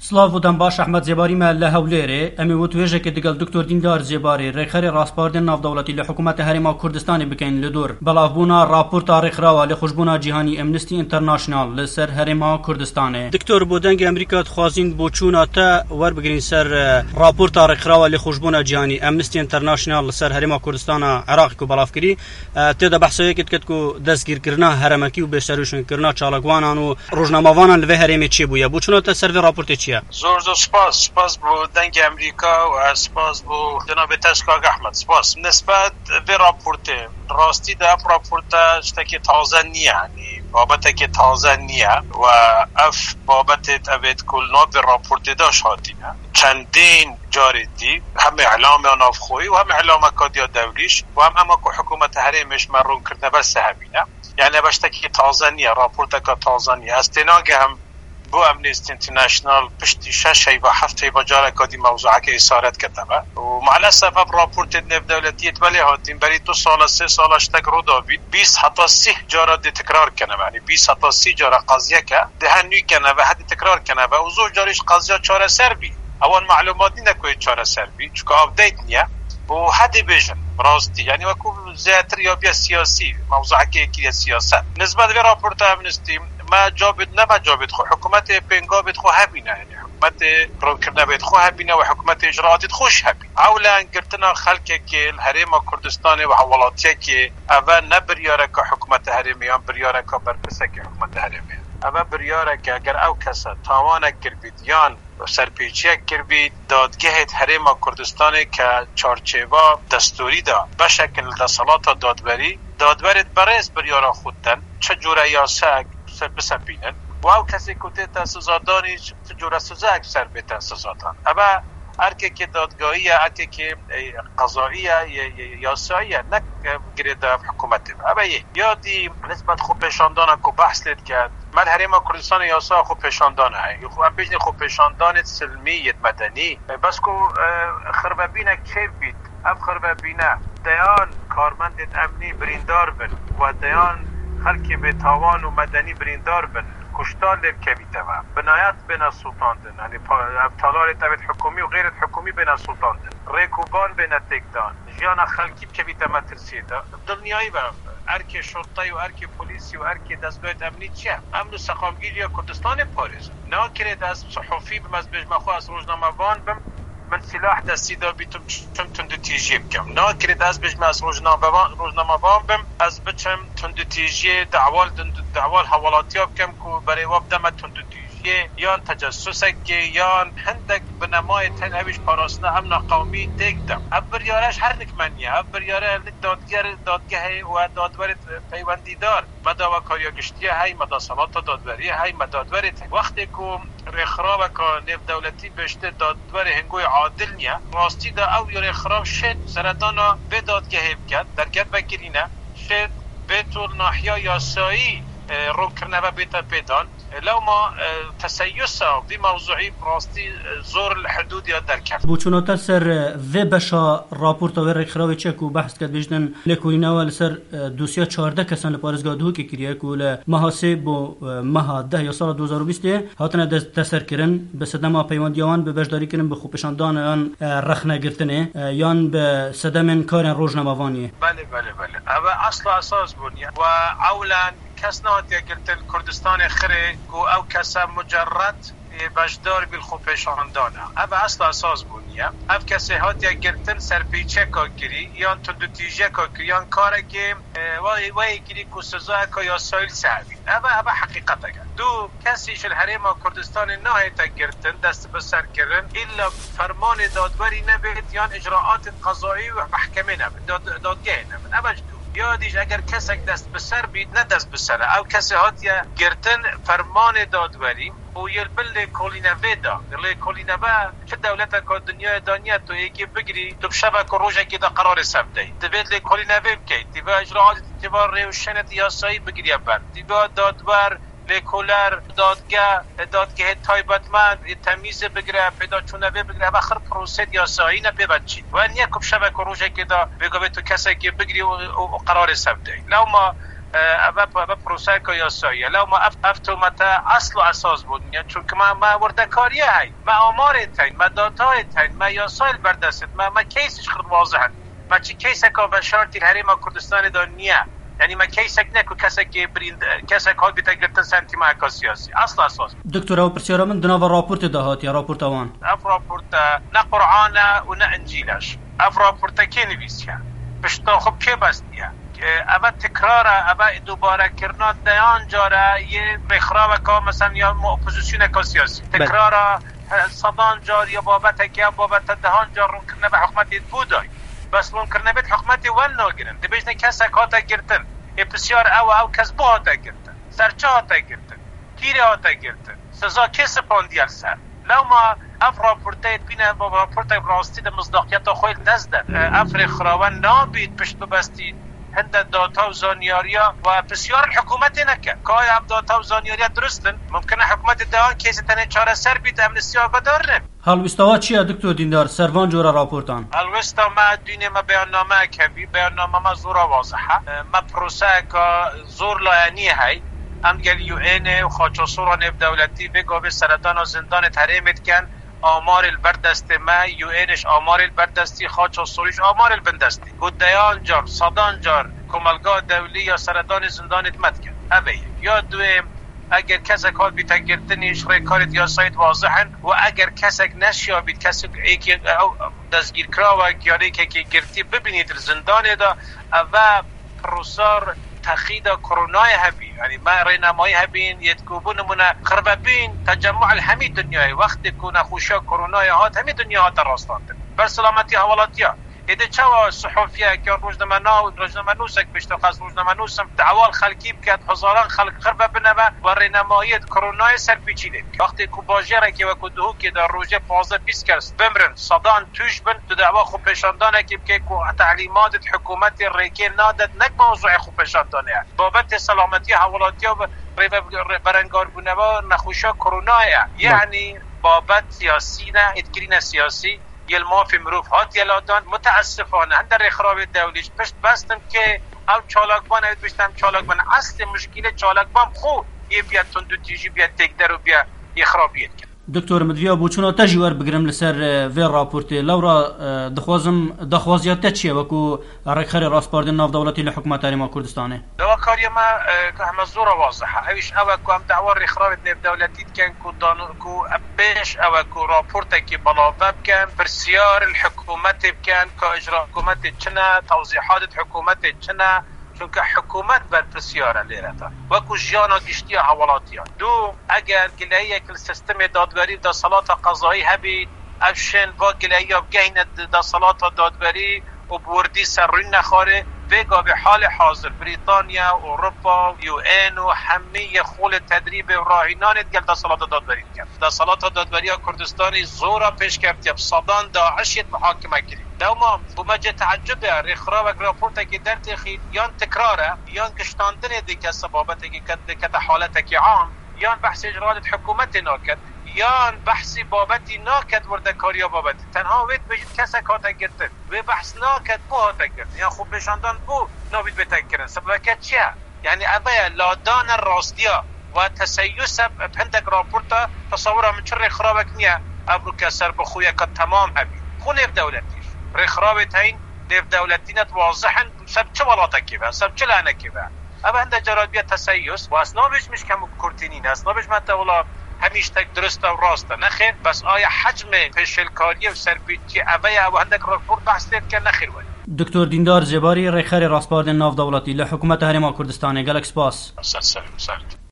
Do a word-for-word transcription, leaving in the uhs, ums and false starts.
سلااو بودن باش احمد زیباری ما لهولێرێ ئەمێ وتوێژێکی دەگەڵ دکتۆر دیندار زێباری ڕێکخەری ڕاستپاردن ناودەوڵەتی لە حکوومەتە هەرێما کوردستانی بکەین لە دوور بەڵاوبوونا راپۆرتا ڕێکخراوە لە خوشبوونا جیهانی ئەمنستی ئینتەرناشنال لەسەر هەرێما کوردستانê. دکتۆر بۆ دەنگی ئەمریکا دخوازین بۆ چووناتە وەربگرین سەر راپۆرتا ڕێکخراوە لە خوشبوونا جیهانی ئەمنستی ئینتەرناشنال لەسەر هەرێما کوردستانە عێراق و بەڵاوکردی تێدا بەحسەیەکت کرد و دەستگیرکردنا هەرەمەکی و بێشەروشنکردنا چالاکوانان و ڕۆژنامەوانان لەوێ هەرێمێ چێ بووە بۆ چونەتە سەر راپۆرتێ چییە؟ زۆر زۆر سپاس سپاس بۆ دەنگی ئەمریکا و سپاس بۆ جەنابێ تەش کاک ئەحمەد سپاس نسبەت بێ راپۆرتێ ڕاستیدا ئەم راپۆرتە شتێکی تازە نییە ینی بابەتێکی تازە نییە و ئەف بابەتێت ئەوێت کولنا بێ راپۆرتێداش هاتینە چەندین جارێ دی هەمێ ئەعلامە ناوخۆیی و هەمێ ئەعلامەکە دیا دەولیش و هەم ئەمەکو حکوومەتە هەرێمێش مەڕوونکردنە بەسە هەبینە یعنی بە شتێکی تازە نییە راپۆرتەکە تازە نییە ئەستێناگەم بو امنیستی انترناشنال پشتی شش هی و هفت هی بجاره کدی موضوعه که اشارت کردم و معلق سبب راپورت نف دولتیت ولی هاتیم برای دو سال سه سال اشتک رو دابید بیست حتی سی جاره دی تکرار کنه یعنی بیست حتی سی جاره قضیه که ده نوی کنه و حدی تکرار کنه و زور جارش قضیه چاره سر بی اول معلوماتی نکوی چاره سر بی چون آپدیت نیه و حدی بیشن راستی یعنی وکو زیاتر یا بیا سیاسی موضوعه که یکی سیاست نسبت به راپورت امنیستی ما جابت نه ما جابت خو حکومت پنگابت خو هبینه یعنی حکومت روکرنه بيت خو هبینه و حکومت اجراءات خوش هبینه اولا گرتنا خلق که هرم کردستان و حوالاتیه که اول نه بریاره که حکومت هرمیان بریاره که برپسه که حکومت هرمیان اول بریاره که اگر او کسا تاوانه گربیدیان سرپیچیه گربید دادگهت هرم کردستان که چارچوبا دستوری دا به شکل دستالات دادبری دادبرت برس بریاره خودتن چه جوره یاسک سر بسپینن و او کسی که تاسیزادانی جور سزا سر به تاسیزادان اما ارکه که دادگاهی ارکه که قضایی یاسایی نه گرید حکومت اما یادی نسبت خوب پیشاندان کو بحث لید کرد من هریم کردستان یاسا خوب پیشاندان هی خوب پیشنی خوب پیشاندان سلمیت مدنی بس کو خرببینه کیف بید اب خرببینه دیان کارمند امنی بریندار بن و دیان خلکی به تاوان و مدنی بریندار بن کشتار لب کبیته و بنایت بین سلطان دن یعنی ابتالار تبت حکومی و غیر حکومی بین سلطان دن ریکوبان بین تکدان جیان خلکی بکبیته مترسیده دنیایی با ارک شرطی و ارک پلیسی و ارک دستگاه امنی چیه؟ امن و سقامگیری کردستان پاریس ناکرد از صحفی بمزبج مخواه از روزنامه وان بم من سلاح دستی دا بیتم چم تندو تیجی بکم ناکرد از بجم از روزنامه وان بم از بچم تندو تیجی دعوال دعوال حوالاتی بکم که برای واب دم تندو تیجی یان تجسسک یان هندک بنمای تن اویش پاراسنه امنا قومی دیگ دم ابر یارش هر نکمانیه ابر یاره دادگر دادگه و دادور پیوندی دار مدا و کاریا گشتیه های مدا صلات دادوریه های مدادوریت وقتی که رخراب که نف دولتی بشته دادور هنگوی عادل نیه راستی دا او یا رخراب شد سردانا به دادگه بکد درگت بگیرینه شد به طور ناحیه یاسایی رو کرنه و بیتا پیدان لو ما تسیسا بی موضوعی راستی زور الحدود یا در کف بوچوناتر سر و بشا راپورتا و رخراوی چک و بحث کد بجدن لکوینا و لسر دوسیا چهارده کسان لپارزگاه دو که کریه که لمحاسه بو مها ده یا سال دو هزار و بیست هاتنه دستر کرن به صدما پیوندیان به بجداری کرن به خوبشاندان یان رخنه گرتنه یان به صدمن کارن روزنامه‌وانی. بله بله بله اما اصل اساس بونیه و اولا کس نهاتیه گرتن کردستان خره گو او کسا مجرد بجدار بالخو پیشاندانه او اصل اساس بونیه او کسی هاتیه گرتن سرپیچه که گیری یا تندوتیجه که گیری یا کاره که وای وای گیری که سزا که یا سایل سعبی او او حقیقت اگر دو کسیش الحریم کردستان نهایت گرتن دست بسر کرن الا فرمان دادوری نبید یا اجراعات قضایی و محکمه نبید داد دادگاه نبید او دو یادیش اگر کسی دست بسر بید نه دست بسره او کسی هاتیه گرتن فرمان دادوری و یل بل کولینوه دا لی کولینوه چه دولت که دنیا دانیت تو یکی بگیری تو شبه که روژه که دا قرار سبدهی دبید لی کولینوه بکی تیبا اجراعات تیبا ریوشنت یاسایی بگیری بر تیبا دادور لیکولر دادگاه دادگاه تایبتمند تمیز بگیره پیدا چونه بگیره و آخر پروسه یاسایی نه ببچید و نیه کب شبه که روژه که دا بگوه تو کسی که بگیری و قرار سبدهی لو ما اما اما پروسه که یاساییه لو ما افتومت اصل و اساس بود چون که ما ما وردکاریه های ما آمار تاین ما داتا تاین ما یاسایل بردست ما ما کیسش خود واضحه ما چی کیسه که به شرطی حریم کردستان دنیا یعنی ما کیسه نکو کسی که بریند کسی که بیت گرفتن سنتی ما سیاسی اصل اساس دکتر او پرسیارا من دنوا راپورت دهات یا راپورت وان اف راپورت نه قرآن و نه انجیلش اف راپورت کی نویسیه بشتا خب که بستیه اول تکرار اول دوباره کردن دیان جاره یه بخرا و که مثلا یا اپوزیسیون که سیاسی تکرار صدان جار یا بابت که بابت دهان جار رو کرنه به حکومت بودای بس لون کرنه به حکومت ون ناگرن دبیجنه کس هاتا گرتن بسیار او او کس با هاتا گرتن سرچه هاتا گرتن کیری هاتا گرتن سزا کس پاندیل سر لو ما اف راپورتایت بینه با راپورتای راستی ده مصداقیت خویل نزدن افر خراوان نابید پشت ببستید هند داتا و زانیاریا و بسیار الحکومت نکرد که هم داتا و زانیاریا درستن ممکنه حکومت دوان کسی تنه چاره سر بیت امنستی ها بدارن هلوستاوا چیه دکتر دیندار سروان جورا راپورتان هلوستا ما دونه ما بیاننامه کبی بیاننامه ما زورا واضحه ما پروسه که زور لایانی های هم گل یو این و خاچوسوران دولتی بگو به سرطان و زندان تحریمت کن آمار البردست ما یو اینش آمار البردستی خاچوسوریش آمار البندستی گودیان جار صدان جار کمالگاه دولی یا سرطان زندانت مد کن اوه یا دویم اگر کسک حال بیتا گرتنیش روی کارت یا سایت واضحن و اگر کسک نشیا بید کسک ایکی دستگیر کرا و گیاره که گرتی ببینید زندان دا و پروسار تخیید کرونای هبی یعنی ما رینمایی هبین یتکوبون منا خرببین تجمع الهمی دنیای وقتی که نخوشا کرونای هات همی دنیا هات راستانده بر سلامتی حوالاتیا ایده چوا صحفیه که روزنامه‌نو روزنامه‌نوسک بشتخص روزنامه‌نوسم دعوال خلکی بکرد هزاران خلق خرببنه و رینمایی کرونای سرپیچیده وقتی که باجره که و کدهو که در روزه پانزده بیست کرد بمرن صدان توش بن تو دعوا خوب پیشاندانه که که تعلیمات حکومت ریکی نادد نک موضوع خوب پیشاندانه بابت سلامتی حوالاتیا و برنگار بونه و نخوشا کرونای یعنی بابت سیاسی نه اتگرین سیاسی یل مافی مروف هات یلادان متاسفانه هندر اخراب دولیش پشت بستم که او چالاکبان اوید بشتم چالاکبان اصل مشکل چالاکبان خو یه بیاد تندو تیجی بیاد تکدر و بیاد اخرابیت کن دکتور مدویا بوچونا تجوار بگرم لسر وی راپورتی لورا دخوازم دخوازیات چیه وکو رکخری راسپاردن ناف دولتی لحکومت حریم کردستانه دوا کاری ما که همه زور واضحه اویش او که هم دعوار اخراب ناف دولتی کن که دانو که بیش او که راپورت که بلاوه بکن پرسیار الحکومت بکن که اجرا حکومت چنه توضیحات حکومت چنه چون که حکومت بر پرسیاره لیره تا وکو جیانا گشتی حوالاتیان دو اگر گلهی که سیستم دادگاری دا صلات قضایی هبید افشن و گلهی ها بگهین دا صلات دادگاری و بوردی سر روی نخاره وگا به حال حاضر بریتانیا و اروپا و یو این و همه خول تدریب و راهینانت گل دا صلات دادگاری کرد دا صلات دادگاری کردستانی زورا پیش کرد یب صدان داعشیت محاکمه کرد دوما بمجه تعجبه رخرا و راپورتا که در تخیل یان تکراره یان کشتاندن دیگه سبابته که کت حالته که عام یان بحث اجرات حکومت ناکد یان بحثی بابتی ناکد وردکاریا بابتی تنها وید بجید کسا کاتا گرتن و بحث ناکد بو هاتا گرتن یان خوب بشاندان بو نابید بتکرن سببکت چیه؟ یعنی اوه لادان راستیا و تسیوس بهندک راپورتا تصورا من چه رخرابک نیه ابرو کسر بخویا که تمام هبید خو نیف دولتیش رخرابت هین نیف دولتینت واضحن سب چه ولاتا کیفه سب چه لعنه کیفه اوه هنده جراد بیا تسیوس و اصنابش مش کمو کرتینین اصنابش متا ولا همیش تک درست و راسته نخیر بس آیا حجم فشلکاری و سرپیچی اوه او هندک راپورت بحث لید که نخیر ولی دکتر دیندار زباری رخری راسپاردن ناف دولتی لحکومت حریم کردستان گلک سپاس سلام سلام